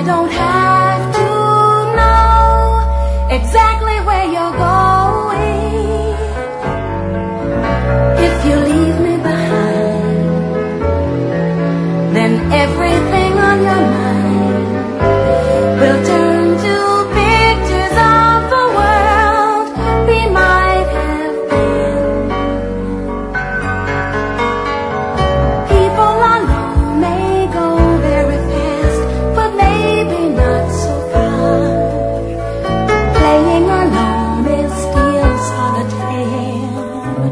I don't have to know exactly where you're going. If you leave me behind, then everything on your mind will turn to pictures of the world we might have been. People alone may go very fast, but maybe not so far. Playing alone is still solitaire.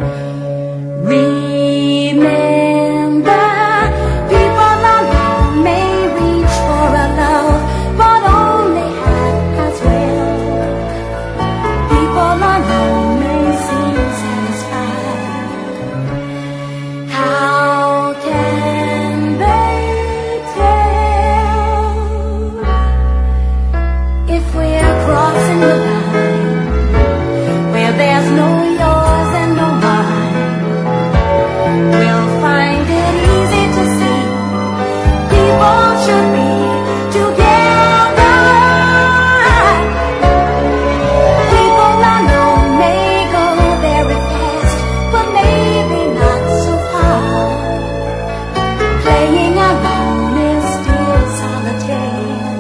Remember, people alone may reach for a love, but only half as well. People alone may seem satisfied. How can they tell if we're crossing the line where there's no yours and no mine? We'll find it easy to see people should be together. People alone may go very fast, but maybe not so far. Playing alone is still solitaire.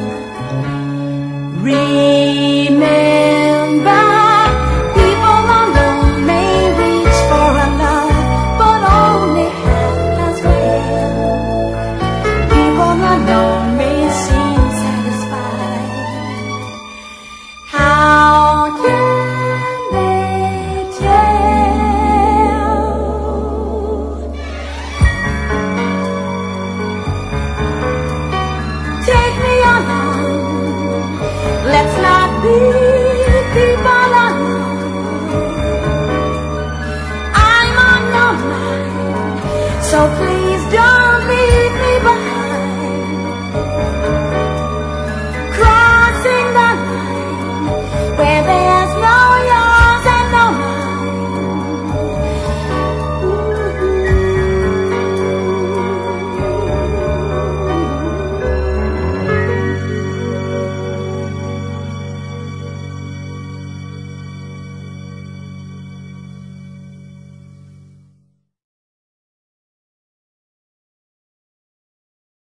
Remember, people alone may reach for a love, but only half as well. People alone may seem satisfied. How can they tell? Take me along, let's not be people alone. I'm on your mind, so please